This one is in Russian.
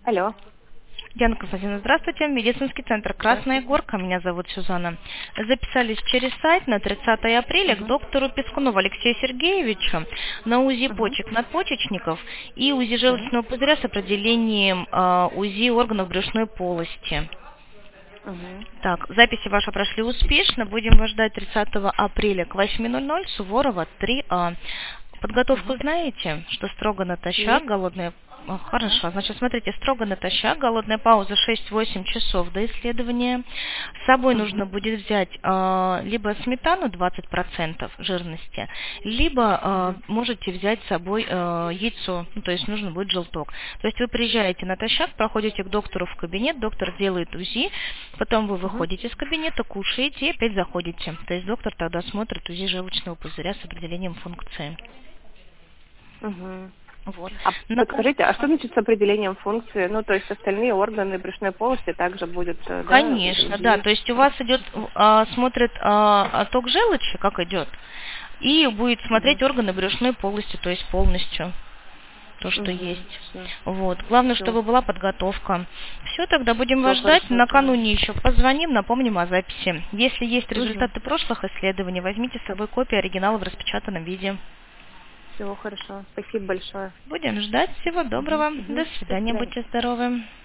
Алло. Диана Константиновна, здравствуйте. Медицинский центр «Красная Здравствуйте. горка». Меня зовут Сюзанна. Записались через сайт на 30 апреля к Угу. доктору Пескунову Алексею Сергеевичу на УЗИ Угу. почек надпочечников и УЗИ Угу. желчного пузыря с определением УЗИ органов брюшной полости. Угу. Так, записи ваши прошли успешно. Будем вас ждать 30 апреля к 8:00, Суворова, 3А. Подготовку Угу. знаете, что строго натощак, Нет. голодная... Да. Хорошо, значит, смотрите, строго натощак, голодная пауза 6-8 часов до исследования. С собой нужно Угу. будет взять либо сметану 20% жирности, либо Угу. можете взять с собой яйцо, ну, то есть нужно будет желток. То есть вы приезжаете натощак, проходите к доктору в кабинет, доктор делает УЗИ, потом вы Угу. выходите из кабинета, кушаете и опять заходите. То есть доктор тогда смотрит УЗИ желчного пузыря с определением функции. Угу. Вот. А На подскажите, а что значит с определением функции? Ну, то есть остальные органы брюшной полости также будут, да, Конечно, да. УЗИ? То есть у вас идет, смотрит отток желчи, как идет, и будет Угу. смотреть органы брюшной полости, то есть полностью то, что Угу. есть. Все. Вот. Главное, Все. чтобы была подготовка. Все, тогда будем Все вас ждать. хорошо, понял. Накануне еще позвоним, напомним о записи. Если есть Угу. результаты прошлых исследований, возьмите с собой копию оригинала в распечатанном виде. Все хорошо. Спасибо большое. Будем ждать. Всего Угу. доброго. До Угу. До свидания. свидания. Будьте здоровы.